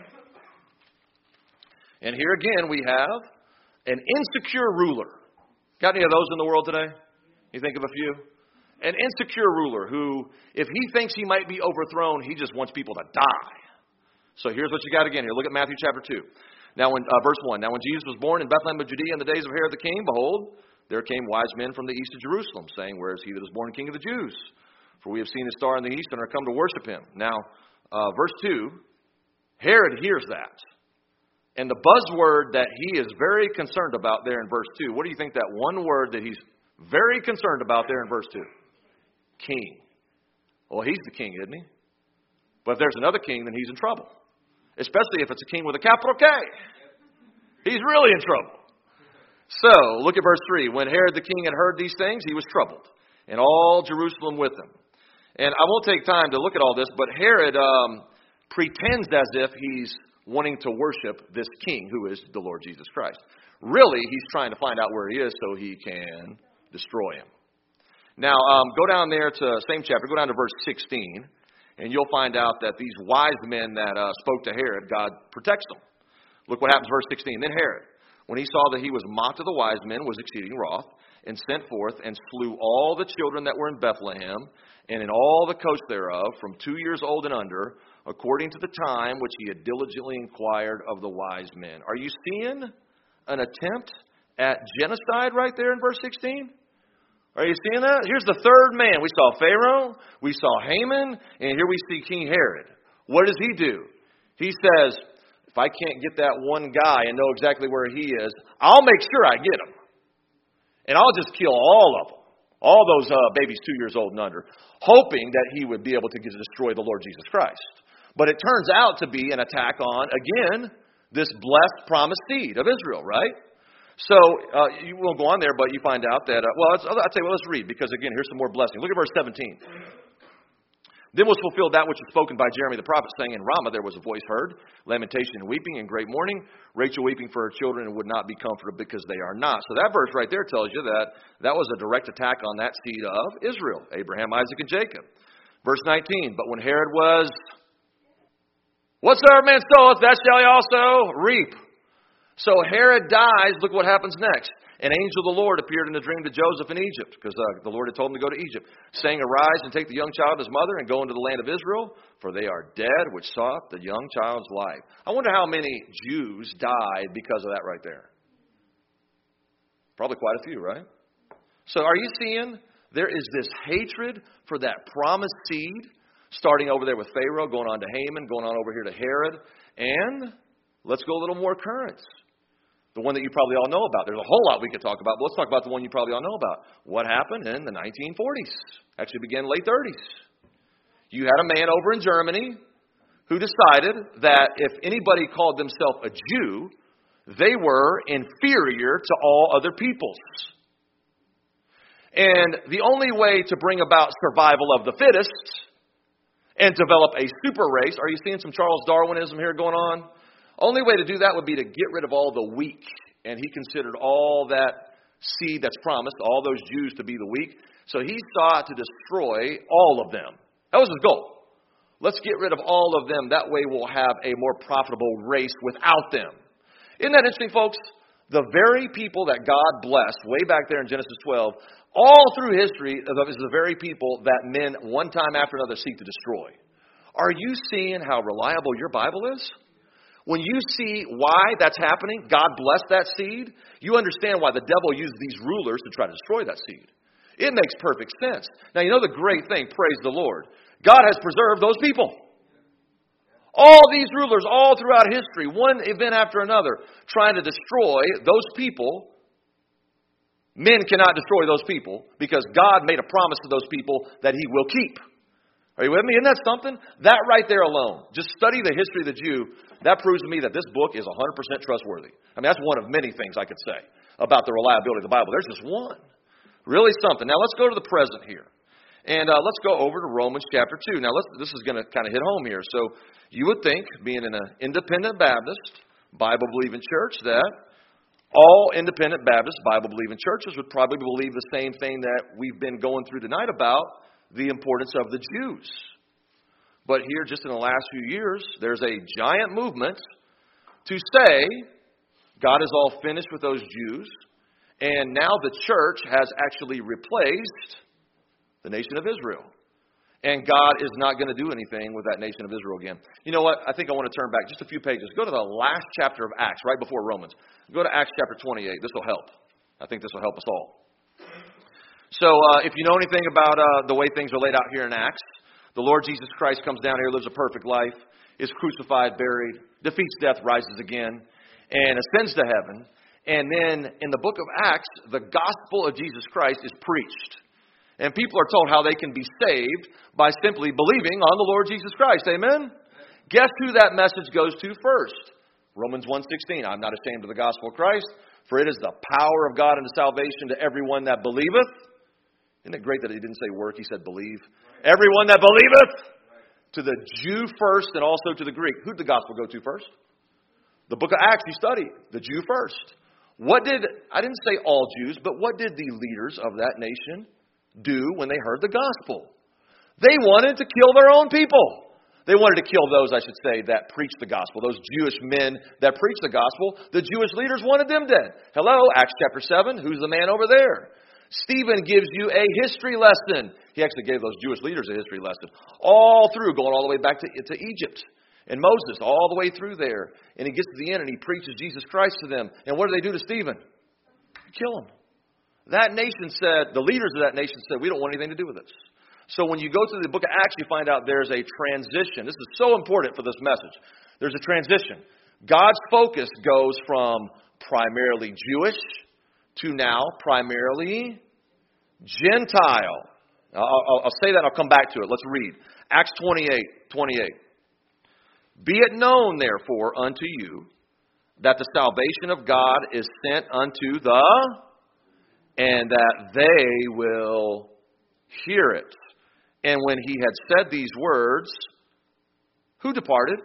And here again we have an insecure ruler. Got any of those in the world today? You think of a few? An insecure ruler who, if he thinks he might be overthrown, he just wants people to die. So here's what you got again here. Look at Matthew chapter two. Now, when, uh, verse one. Now, when Jesus was born in Bethlehem of Judea in the days of Herod the king, behold, there came wise men from the east of Jerusalem, saying, where is he that is born king of the Jews? For we have seen his star in the east and are come to worship him. Now, uh, verse two, Herod hears that. And the buzzword that he is very concerned about there in verse two, what do you think that one word that he's very concerned about there in verse two? King. Well, he's the king, isn't he? But if there's another king, then he's in trouble. Especially if it's a king with a capital K. He's really in trouble. So, look at verse three. When Herod the king had heard these things, he was troubled, and all Jerusalem with him. And I won't take time to look at all this, but Herod um, pretends as if he's wanting to worship this king who is the Lord Jesus Christ. Really, he's trying to find out where he is so he can destroy him. Now, um, go down there to same chapter, go down to verse sixteen, and you'll find out that these wise men that uh, spoke to Herod, God protects them. Look what happens, verse sixteen. Then Herod, when he saw that he was mocked of the wise men, was exceeding wroth, and sent forth and slew all the children that were in Bethlehem, and in all the coast thereof, from two years old and under, according to the time which he had diligently inquired of the wise men. Are you seeing an attempt at genocide right there in verse sixteen? Are you seeing that? Here's the third man. We saw Pharaoh, we saw Haman, and here we see King Herod. What does he do? He says, if I can't get that one guy and know exactly where he is, I'll make sure I get him. And I'll just kill all of them. All those uh, babies two years old and under. Hoping that he would be able to destroy the Lord Jesus Christ. But it turns out to be an attack on, again, this blessed promised seed of Israel, right? So, uh, you won't go on there, but you find out that, uh, well, I'll, I'll tell you, well, let's read, because again, here's some more blessing. Look at verse seventeen. Then was fulfilled that which was spoken by Jeremy the prophet, saying, in Ramah there was a voice heard, lamentation and weeping and great mourning, Rachel weeping for her children and would not be comforted because they are not. So that verse right there tells you that that was a direct attack on that seed of Israel, Abraham, Isaac, and Jacob. Verse nineteen, but when Herod was, whatsoever man soweth, that shall he also reap. So Herod dies, look what happens next. An angel of the Lord appeared in a dream to Joseph in Egypt, because uh, the Lord had told him to go to Egypt, saying, arise and take the young child and his mother and go into the land of Israel, for they are dead which sought the young child's life. I wonder how many Jews died because of that right there. Probably quite a few, right? So are you seeing there is this hatred for that promised seed, starting over there with Pharaoh, going on to Haman, going on over here to Herod, and let's go a little more current. The one that you probably all know about. There's a whole lot we could talk about, but let's talk about the one you probably all know about. What happened in the nineteen forties? Actually began late thirties. You had a man over in Germany who decided that if anybody called themselves a Jew, they were inferior to all other peoples. And the only way to bring about survival of the fittest and develop a super race, are you seeing some Charles Darwinism here going on? Only way to do that would be to get rid of all the weak. And he considered all that seed that's promised, all those Jews, to be the weak. So he sought to destroy all of them. That was his goal. Let's get rid of all of them. That way we'll have a more profitable race without them. Isn't that interesting, folks? The very people that God blessed way back there in Genesis twelve, all through history, is the very people that men one time after another seek to destroy. Are you seeing how reliable your Bible is? When you see why that's happening, God blessed that seed, you understand why the devil uses these rulers to try to destroy that seed. It makes perfect sense. Now, you know the great thing, praise the Lord. God has preserved those people. All these rulers, all throughout history, one event after another, trying to destroy those people. Men cannot destroy those people because God made a promise to those people that He will keep. Are you with me? Isn't that something? That right there alone, just study the history of the Jew, that proves to me that this book is one hundred percent trustworthy. I mean, that's one of many things I could say about the reliability of the Bible. There's just one. Really something. Now, let's go to the present here. And uh, let's go over to Romans chapter two. Now, let's, this is going to kind of hit home here. So you would think, being in an independent Baptist, Bible-believing church, that all independent Baptist, Bible-believing churches would probably believe the same thing that we've been going through tonight about the importance of the Jews. But here, just in the last few years, there's a giant movement to say God is all finished with those Jews, and now the church has actually replaced the nation of Israel. And God is not going to do anything with that nation of Israel again. You know what? I think I want to turn back just a few pages. Go to the last chapter of Acts, right before Romans. Go to Acts chapter twenty-eight. This will help. I think this will help us all. So uh, if you know anything about uh, the way things are laid out here in Acts, the Lord Jesus Christ comes down here, lives a perfect life, is crucified, buried, defeats death, rises again, and ascends to heaven. And then in the book of Acts, the gospel of Jesus Christ is preached. And people are told how they can be saved by simply believing on the Lord Jesus Christ. Amen? Guess who that message goes to first? Romans one sixteen. I'm not ashamed of the gospel of Christ, for it is the power of God unto salvation to everyone that believeth. Isn't it great that he didn't say work, he said believe? Everyone that believeth. To the Jew first and also to the Greek. Who did the gospel go to first? The book of Acts you study. The Jew first. What did, I didn't say all Jews, but what did the leaders of that nation do when they heard the gospel? They wanted to kill their own people. They wanted to kill those, I should say, that preached the gospel. Those Jewish men that preached the gospel. The Jewish leaders wanted them dead. Hello, Acts chapter seven. Who's the man over there? Stephen gives you a history lesson. He actually gave those Jewish leaders a history lesson. All through, going all the way back to, to Egypt. And Moses, all the way through there. And he gets to the end and he preaches Jesus Christ to them. And what do they do to Stephen? Kill him. That nation said, the leaders of that nation said, we don't want anything to do with this. So when you go to the book of Acts, you find out there's a transition. This is so important for this message. There's a transition. God's focus goes from primarily Jewish to now primarily Gentile. I'll, I'll, I'll say that. I'll come back to it. Let's read. Acts twenty-eight, twenty-eight. Be it known, therefore, unto you that the salvation of God is sent unto the, and that they will hear it. And when he had said these words, who departed?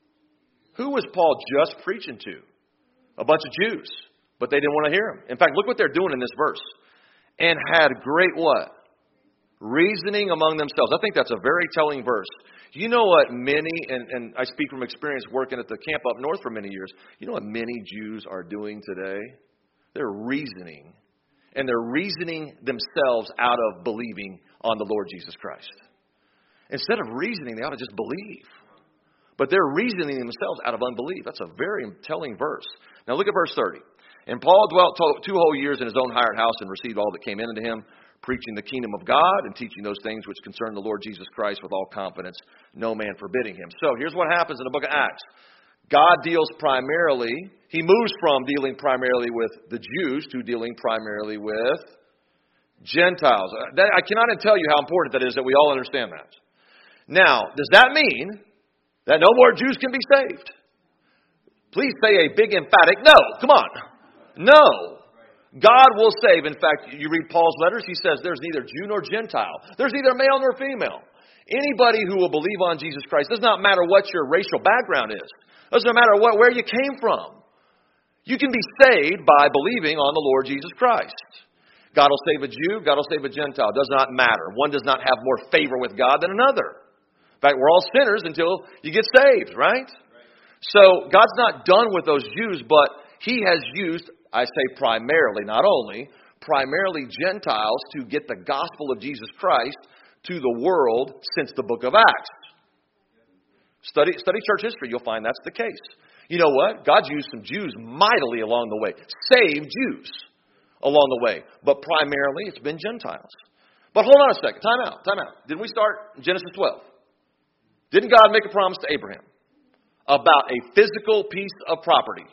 Who was Paul just preaching to? A bunch of Jews. But they didn't want to hear him. In fact, look what they're doing in this verse. And had great what? Reasoning among themselves. I think that's a very telling verse. You know what many, and, and I speak from experience working at the camp up north for many years, you know what many Jews are doing today? They're reasoning. And they're reasoning themselves out of believing on the Lord Jesus Christ. Instead of reasoning, they ought to just believe. But they're reasoning themselves out of unbelief. That's a very telling verse. Now look at verse thirty. And Paul dwelt two whole years in his own hired house and received all that came in unto him, preaching the kingdom of God and teaching those things which concern the Lord Jesus Christ with all confidence, no man forbidding him. So here's what happens in the book of Acts. God deals primarily, he moves from dealing primarily with the Jews to dealing primarily with Gentiles. That, I cannot tell you how important that is that we all understand that. Now, does that mean that no more Jews can be saved? Please say a big emphatic no. Come on. No. God will save. In fact, you read Paul's letters, he says there's neither Jew nor Gentile. There's neither male nor female. Anybody who will believe on Jesus Christ, does not matter what your racial background is. Doesn't matter what where you came from. You can be saved by believing on the Lord Jesus Christ. God will save a Jew, God will save a Gentile. It does not matter. One does not have more favor with God than another. In fact, we're all sinners until you get saved, right? So God's not done with those Jews, but He has used, I say primarily, not only, primarily Gentiles to get the gospel of Jesus Christ to the world since the book of Acts. Study, study church history, you'll find that's the case. You know what? God's used some Jews mightily along the way. Saved Jews along the way. But primarily it's been Gentiles. But hold on a second. Time out. Time out. Didn't we start in Genesis twelve? Didn't God make a promise to Abraham about a physical piece of property?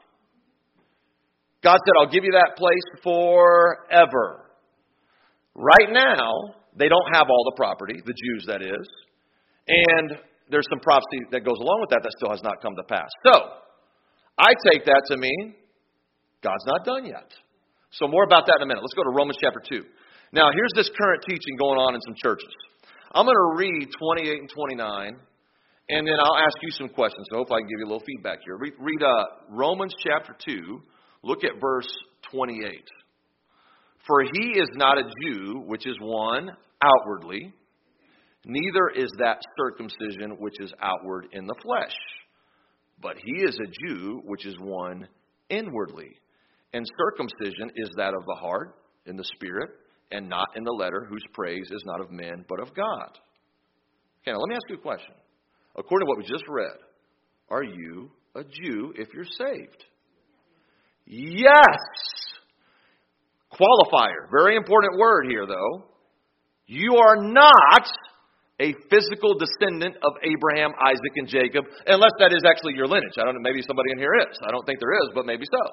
God said, I'll give you that place forever. Right now, they don't have all the property, the Jews that is. And there's some prophecy that goes along with that that still has not come to pass. So, I take that to mean God's not done yet. So more about that in a minute. Let's go to Romans chapter two. Now, here's this current teaching going on in some churches. I'm going to read twenty-eight and twenty-nine, and then I'll ask you some questions. So hopefully I can give you a little feedback here. Read, read uh, Romans chapter two. Look at verse twenty-eight. For he is not a Jew, which is one outwardly, neither is that circumcision which is outward in the flesh. But he is a Jew, which is one inwardly. And circumcision is that of the heart, in the spirit, and not in the letter, whose praise is not of men, but of God. Okay, now let me ask you a question. According to what we just read, are you a Jew if you're saved? Yes! Qualifier. Very important word here, though. You are not a physical descendant of Abraham, Isaac, and Jacob, unless that is actually your lineage. I don't know, maybe somebody in here is. I don't think there is, but maybe so.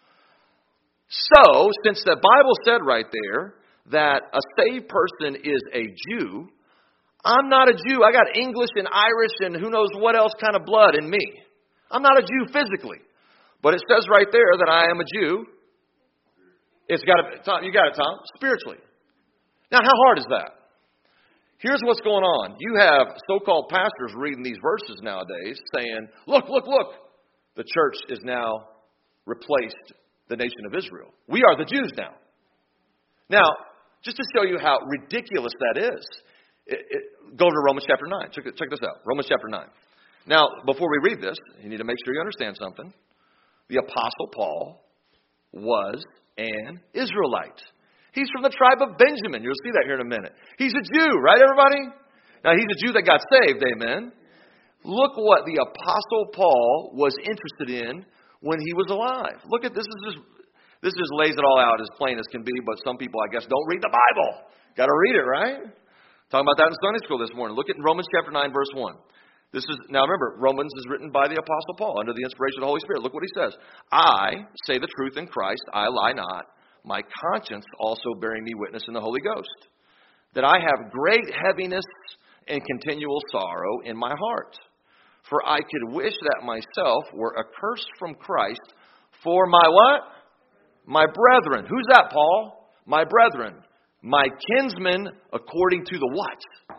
So, since the Bible said right there that a saved person is a Jew, I'm not a Jew. I got English and Irish and who knows what else kind of blood in me. I'm not a Jew physically. But it says right there that I am a Jew. It's got to, Tom, you got it, Tom, spiritually. Now, how hard is that? Here's what's going on. You have so-called pastors reading these verses nowadays saying, look, look, look, the church is now replaced the nation of Israel. We are the Jews now. Now, just to show you how ridiculous that is, it, it, go to Romans chapter nine. Check, check this out. Romans chapter nine. Now, before we read this, you need to make sure you understand something. The Apostle Paul was an Israelite. He's from the tribe of Benjamin. You'll see that here in a minute. He's a Jew, right, everybody? Now, he's a Jew that got saved, amen. Look what the Apostle Paul was interested in when he was alive. Look at this. Is just, this just lays it all out as plain as can be, but some people, I guess, don't read the Bible. Got to read it, right? Talking about that in Sunday school this morning. Look at Romans chapter nine, verse one. This is, now remember, Romans is written by the Apostle Paul under the inspiration of the Holy Spirit. Look what he says. I say the truth in Christ, I lie not. My conscience also bearing me witness in the Holy Ghost, that I have great heaviness and continual sorrow in my heart. For I could wish that myself were accursed from Christ for my what? My brethren. Who's that, Paul? My brethren. My kinsmen according to the what?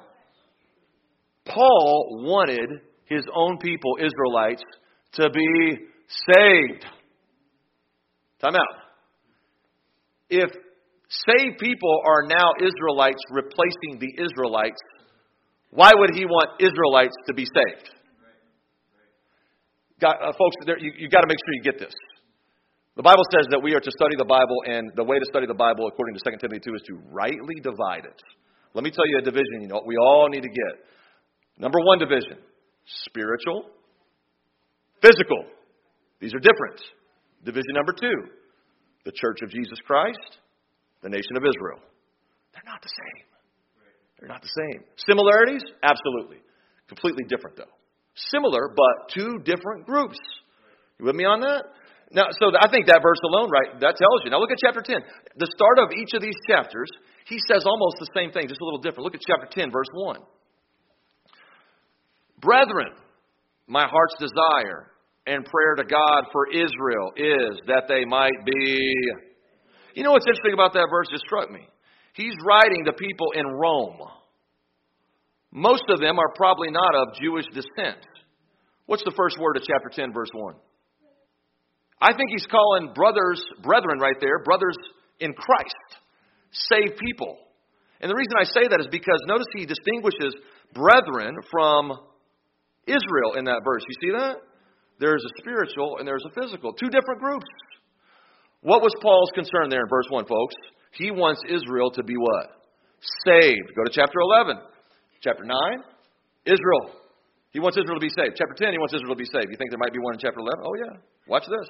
Paul wanted his own people, Israelites, to be saved. Time out. If saved people are now Israelites replacing the Israelites, why would he want Israelites to be saved? Got, uh, folks, there, you, you got to make sure you get this. The Bible says that we are to study the Bible, and the way to study the Bible, according to Second Timothy two, is to rightly divide it. Let me tell you a division you know we all need to get. Number one division, spiritual, physical. These are different. Division number two, the Church of Jesus Christ, the nation of Israel. They're not the same. They're not the same. Similarities? Absolutely. Completely different, though. Similar, but two different groups. You with me on that? Now, so I think that verse alone, right, that tells you. Now look at chapter ten. The start of each of these chapters, he says almost the same thing, just a little different. Look at chapter ten, verse one. Brethren, my heart's desire and prayer to God for Israel is that they might be... You know what's interesting about that verse? It struck me. He's writing to people in Rome. Most of them are probably not of Jewish descent. What's the first word of chapter ten, verse one? I think he's calling brothers, brethren right there, brothers in Christ, saved people. And the reason I say that is because notice he distinguishes brethren from Israel in that verse. You see that? There's a spiritual and there's a physical. Two different groups. What was Paul's concern there in verse one, folks? He wants Israel to be what? Saved. Go to chapter eleven. Chapter nine, Israel. He wants Israel to be saved. Chapter ten, he wants Israel to be saved. You think there might be one in chapter eleven? Oh, yeah. Watch this.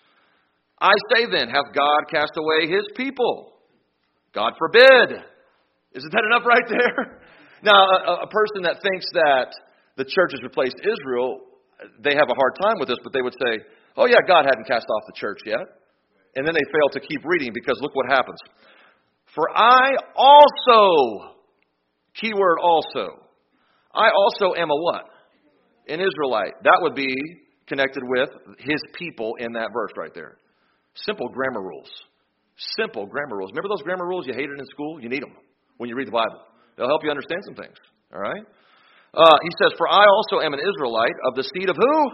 I say then, hath God cast away his people? God forbid. Isn't that enough right there? Now, a, a person that thinks that the church has replaced Israel, they have a hard time with this, but they would say, oh, yeah, God hadn't cast off the church yet. And then they fail to keep reading because look what happens. For I also, keyword also, I also am a what? An Israelite. That would be connected with his people in that verse right there. Simple grammar rules. Simple grammar rules. Remember those grammar rules you hated in school? You need them when you read the Bible. They'll help you understand some things. All right? Uh, he says, for I also am an Israelite of the seed of who?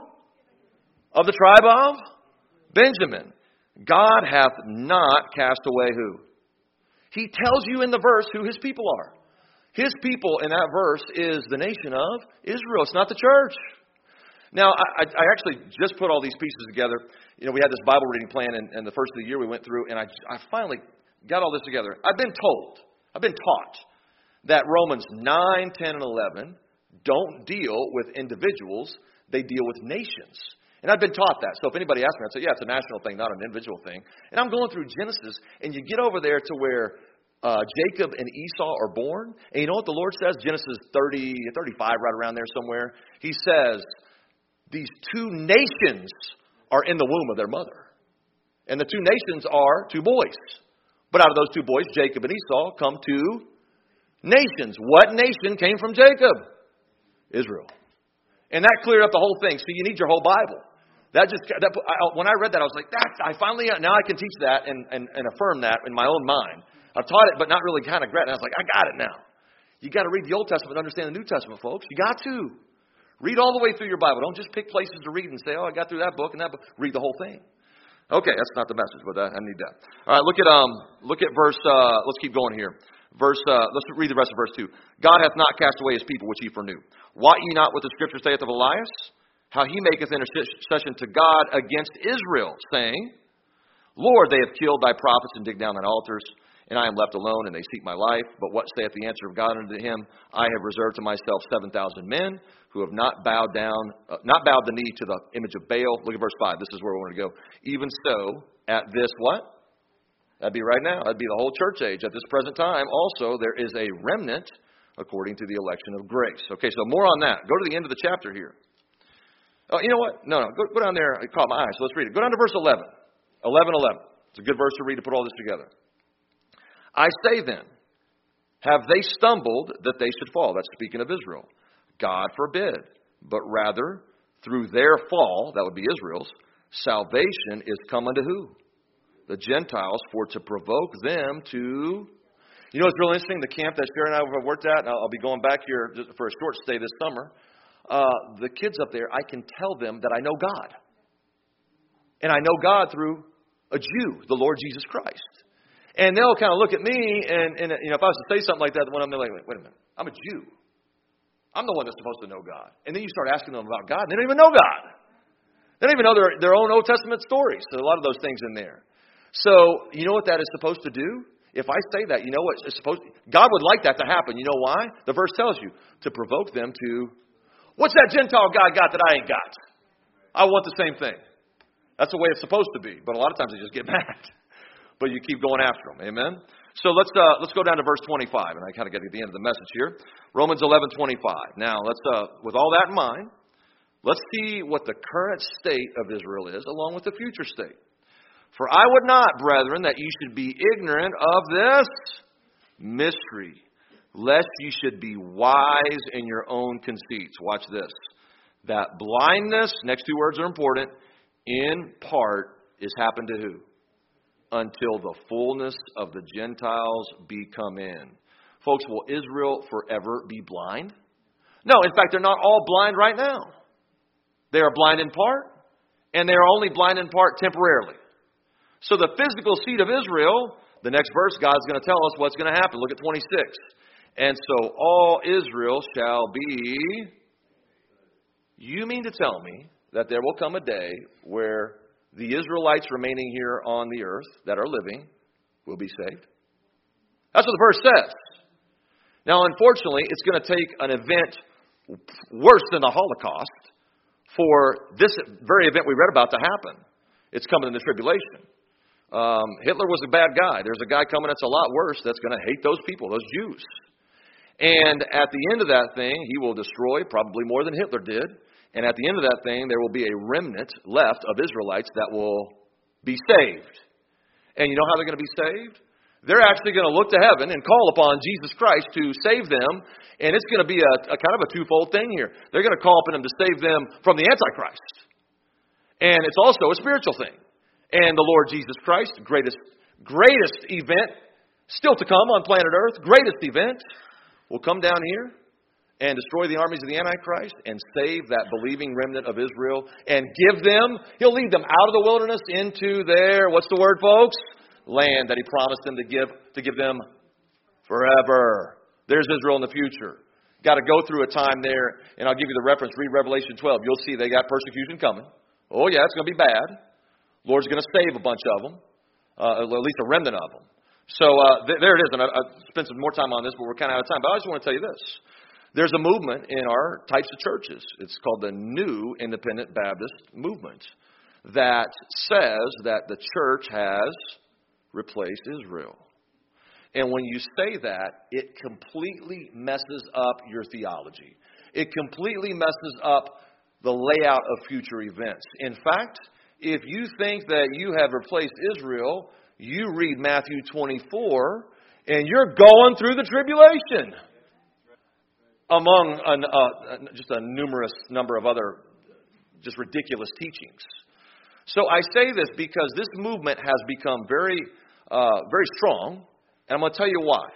Of the tribe of Benjamin. God hath not cast away who? He tells you in the verse who his people are. His people in that verse is the nation of Israel. It's not the church. Now, I, I actually just put all these pieces together. You know, we had this Bible reading plan, and, and the first of the year we went through, and I, I finally got all this together. I've been told, I've been taught, that Romans nine, ten, and eleven don't deal with individuals. They deal with nations. And I've been taught that. So if anybody asks me, I'd say, yeah, it's a national thing, not an individual thing. And I'm going through Genesis, and you get over there to where uh, Jacob and Esau are born. And you know what the Lord says? Genesis thirty, thirty-five, right around there somewhere. He says, these two nations are in the womb of their mother. And the two nations are two boys. But out of those two boys, Jacob and Esau, come two nations. What nation came from Jacob? Israel. And that cleared up the whole thing. So you need your whole Bible. That just that, I, when I read that, I was like, "That's I finally now I can teach that and, and, and affirm that in my own mind." I've taught it, but not really kind of great. And I was like, "I got it now." You got to read the Old Testament to understand the New Testament, folks. You got to read all the way through your Bible. Don't just pick places to read and say, "Oh, I got through that book and that book." Read the whole thing. Okay, that's not the message, but I need that. All right, look at um, look at verse. Uh, let's keep going here. Verse. Uh, let's read the rest of verse two. God hath not cast away his people, which ye foreknew. Wot ye not what the Scripture saith of Elias? How he maketh intercession to God against Israel, saying, Lord, they have killed thy prophets and digged down thine altars, and I am left alone, and they seek my life. But what saith the answer of God unto him? I have reserved to myself seven thousand men who have not bowed down, uh, not bowed the knee to the image of Baal. Look at verse five. This is where we want to go. Even so, at this what? That'd be right now. That'd be the whole church age. At this present time, also, there is a remnant according to the election of grace. Okay, so more on that. Go to the end of the chapter here. Oh, you know what? No, no. Go, go down there. It caught my eye, so let's read it. Go down to verse eleven. eleven, eleven. It's a good verse to read to put all this together. I say then, have they stumbled that they should fall? That's speaking of Israel. God forbid. But rather, through their fall, that would be Israel's, salvation is come unto who? The Gentiles, for to provoke them to... You know what's real interesting? The camp that Sharon and I have worked at, and I'll be going back here just for a short stay this summer. Uh, the kids up there, I can tell them that I know God. And I know God through a Jew, the Lord Jesus Christ. And they'll kind of look at me, and, and you know, if I was to say something like that, one of them, they're like, wait, wait a minute, I'm a Jew. I'm the one that's supposed to know God. And then you start asking them about God, and they don't even know God. They don't even know their, their own Old Testament stories. So a lot of those things in there. So you know what that is supposed to do? If I say that, you know what it's supposed to, God would like that to happen. You know why? The verse tells you, to provoke them to, what's that Gentile God got that I ain't got? I want the same thing. That's the way it's supposed to be. But a lot of times they just get mad. But you keep going after them. Amen? So let's uh, let's go down to verse twenty-five. And I kind of get to the end of the message here. Romans eleven twenty-five. Now, let's uh, with all that in mind, let's see what the current state of Israel is along with the future state. For I would not, brethren, that you should be ignorant of this mystery, lest you should be wise in your own conceits. Watch this. That blindness, next two words are important, in part is happened to who? Until the fullness of the Gentiles be come in. Folks, will Israel forever be blind? No, in fact, they're not all blind right now. They are blind in part, and they are only blind in part temporarily. So the physical seed of Israel, the next verse, God's going to tell us what's going to happen. Look at twenty-six. And so all Israel shall be... You mean to tell me that there will come a day where the Israelites remaining here on the earth that are living will be saved? That's what the verse says. Now, unfortunately, it's going to take an event worse than the Holocaust for this very event we read about to happen. It's coming in the tribulation. Um, Hitler was a bad guy. There's a guy coming that's a lot worse that's going to hate those people, those Jews. And at the end of that thing, he will destroy probably more than Hitler did. And at the end of that thing, there will be a remnant left of Israelites that will be saved. And you know how they're going to be saved? They're actually going to look to heaven and call upon Jesus Christ to save them. And it's going to be a, a kind of a twofold thing here. They're going to call upon him to save them from the Antichrist. And it's also a spiritual thing. And the Lord Jesus Christ, greatest, greatest event still to come on planet Earth, greatest event, will come down here and destroy the armies of the Antichrist and save that believing remnant of Israel and give them, he'll lead them out of the wilderness into their, what's the word, folks? Land that he promised them to give to give them forever. There's Israel in the future. Got to go through a time there, and I'll give you the reference. Read Revelation twelve. You'll see they got persecution coming. Oh, yeah, it's going to be bad. Lord's going to save a bunch of them, uh, at least a remnant of them. So uh, th- there it is. And I, I spent some more time on this, but we're kind of out of time. But I just want to tell you this. There's a movement in our types of churches. It's called the New Independent Baptist Movement that says that the church has replaced Israel. And when you say that, it completely messes up your theology. It completely messes up the layout of future events. In fact, if you think that you have replaced Israel, you read Matthew twenty-four, and you're going through the tribulation. Among an, uh, just a numerous number of other just ridiculous teachings. So I say this because this movement has become very, uh, very strong, and I'm going to tell you why.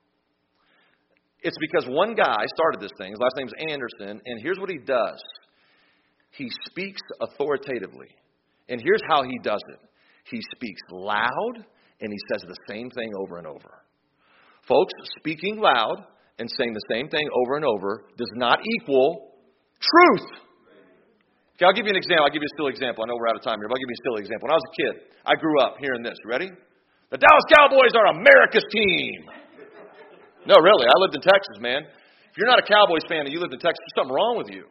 It's because one guy started this thing. His last name's Anderson, and here's what he does. He speaks authoritatively, and here's how he does it. He speaks loud, and he says the same thing over and over. Folks, speaking loud and saying the same thing over and over does not equal truth. Okay, I'll give you an example. I'll give you a silly example. I know we're out of time here, but I'll give you a silly example. When I was a kid, I grew up hearing this. Ready? The Dallas Cowboys are America's team. No, really. I lived in Texas, man. If you're not a Cowboys fan and you lived in Texas, there's something wrong with you.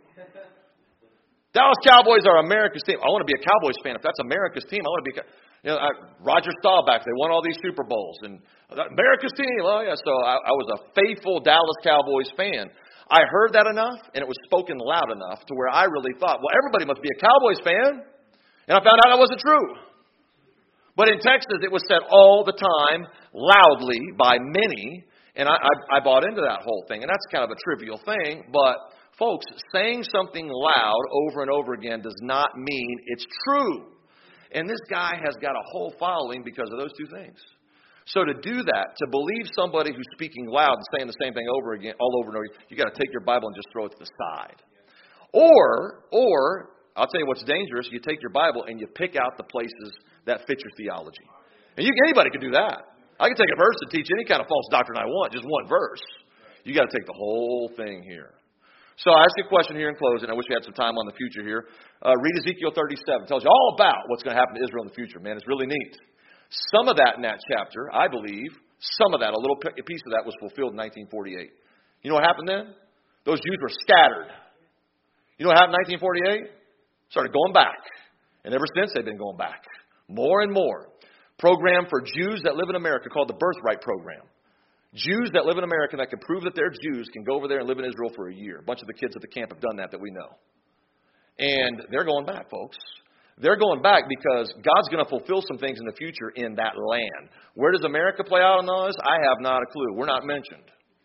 Dallas Cowboys are America's team. I want to be a Cowboys fan. If that's America's team, I want to be a You know, I, Roger Staubach, they won all these Super Bowls. And America's team, oh yeah. So I, I was a faithful Dallas Cowboys fan. I heard that enough, and it was spoken loud enough to where I really thought, well, everybody must be a Cowboys fan. And I found out that wasn't true. But in Texas, it was said all the time, loudly, by many. And I, I, I bought into that whole thing. And that's kind of a trivial thing. But, folks, saying something loud over and over again does not mean it's true. And this guy has got a whole following because of those two things. So to do that, to believe somebody who's speaking loud and saying the same thing over again, all over and over, you got to take your Bible and just throw it to the side. Or, or I'll tell you what's dangerous. You take your Bible and you pick out the places that fit your theology. And you, anybody can do that. I can take a verse and teach any kind of false doctrine I want, just one verse. You got to take the whole thing here. So I ask you a question here in closing. I wish we had some time on the future here. Uh, read Ezekiel thirty-seven. It tells you all about what's going to happen to Israel in the future. Man, it's really neat. Some of that in that chapter, I believe, some of that, a little piece of that was fulfilled in nineteen forty-eight. You know what happened then? Those Jews were scattered. You know what happened in nineteen forty-eight? Started going back. And ever since, they've been going back. More and more. Program for Jews that live in America called the Birthright Program. Jews that live in America that can prove that they're Jews can go over there and live in Israel for a year. A bunch of the kids at the camp have done that that we know. And they're going back, folks. They're going back because God's going to fulfill some things in the future in that land. Where does America play out on those? I have not a clue. We're not mentioned.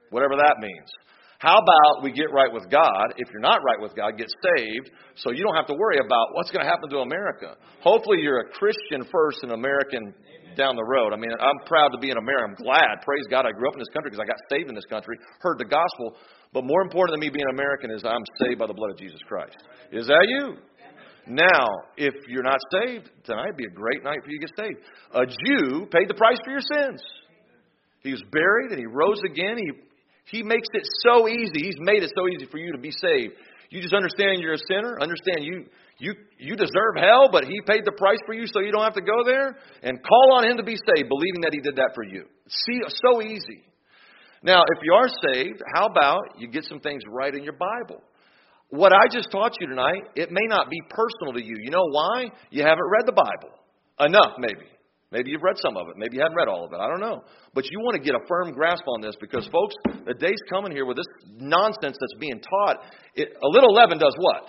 whatever that means. How about we get right with God? If you're not right with God, get saved so you don't have to worry about what's going to happen to America. Hopefully you're a Christian first and American down the road. I mean, I'm proud to be an American. I'm glad. Praise God I grew up in this country because I got saved in this country, heard the gospel. But more important than me being American is I'm saved by the blood of Jesus Christ. Is that you? Now, if you're not saved, tonight would be a great night for you to get saved. A Jew paid the price for your sins. He was buried and he rose again. He He makes it so easy. He's made it so easy for you to be saved. You just understand you're a sinner. Understand you you you deserve hell, but He paid the price for you so you don't have to go there. And call on Him to be saved, believing that He did that for you. See, so easy. Now, if you are saved, how about you get some things right in your Bible? What I just taught you tonight, it may not be personal to you. You know why? You haven't read the Bible enough, maybe. Maybe you've read some of it. Maybe you haven't read all of it. I don't know. But you want to get a firm grasp on this because, folks, the day's coming here with this nonsense that's being taught. It, a little leaven does what?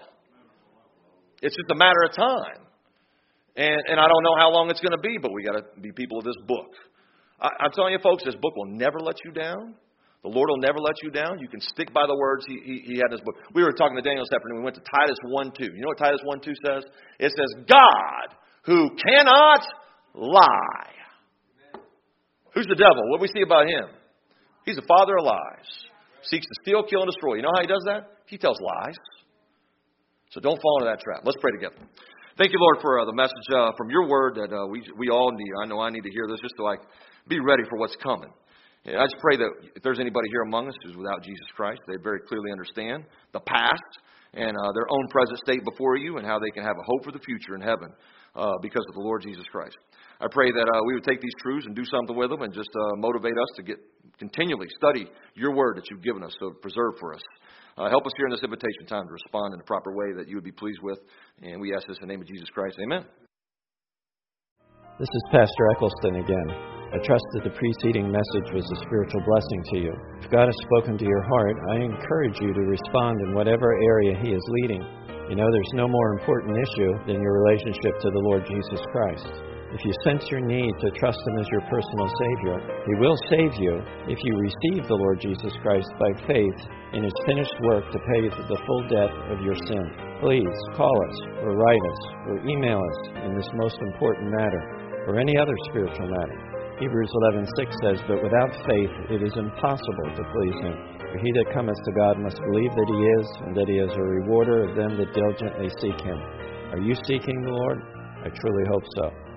It's just a matter of time. And, and I don't know how long it's going to be, but we got to be people of this book. I, I'm telling you, folks, this book will never let you down. The Lord will never let you down. You can stick by the words he, he, he had in his book. We were talking to Daniel this afternoon. We went to Titus one two. You know what Titus one two says? It says, God who cannot lie. Who's the devil? What do we see about him? He's the father of lies. Seeks to steal, kill, and destroy. You know how he does that? He tells lies. So don't fall into that trap. Let's pray together. Thank you, Lord, for uh, the message uh, from your word that uh, we we all need. I know I need to hear this just so I can be ready for what's coming. And I just pray that if there's anybody here among us who's without Jesus Christ, they very clearly understand the past and uh, their own present state before you and how they can have a hope for the future in heaven uh, because of the Lord Jesus Christ. I pray that uh, we would take these truths and do something with them and just uh, motivate us to get continually study your word that you've given us, so preserve for us. Uh, help us here in this invitation time to respond in the proper way that you would be pleased with. And we ask this in the name of Jesus Christ. Amen. This is Pastor Eccleston again. I trust that the preceding message was a spiritual blessing to you. If God has spoken to your heart, I encourage you to respond in whatever area He is leading. You know, there's no more important issue than your relationship to the Lord Jesus Christ. If you sense your need to trust Him as your personal Savior, He will save you if you receive the Lord Jesus Christ by faith in His finished work to pay the full debt of your sin. Please call us or write us or email us in this most important matter or any other spiritual matter. Hebrews eleven six says, "But without faith it is impossible to please Him. For he that cometh to God must believe that He is, and that He is a rewarder of them that diligently seek Him." Are you seeking the Lord? I truly hope so.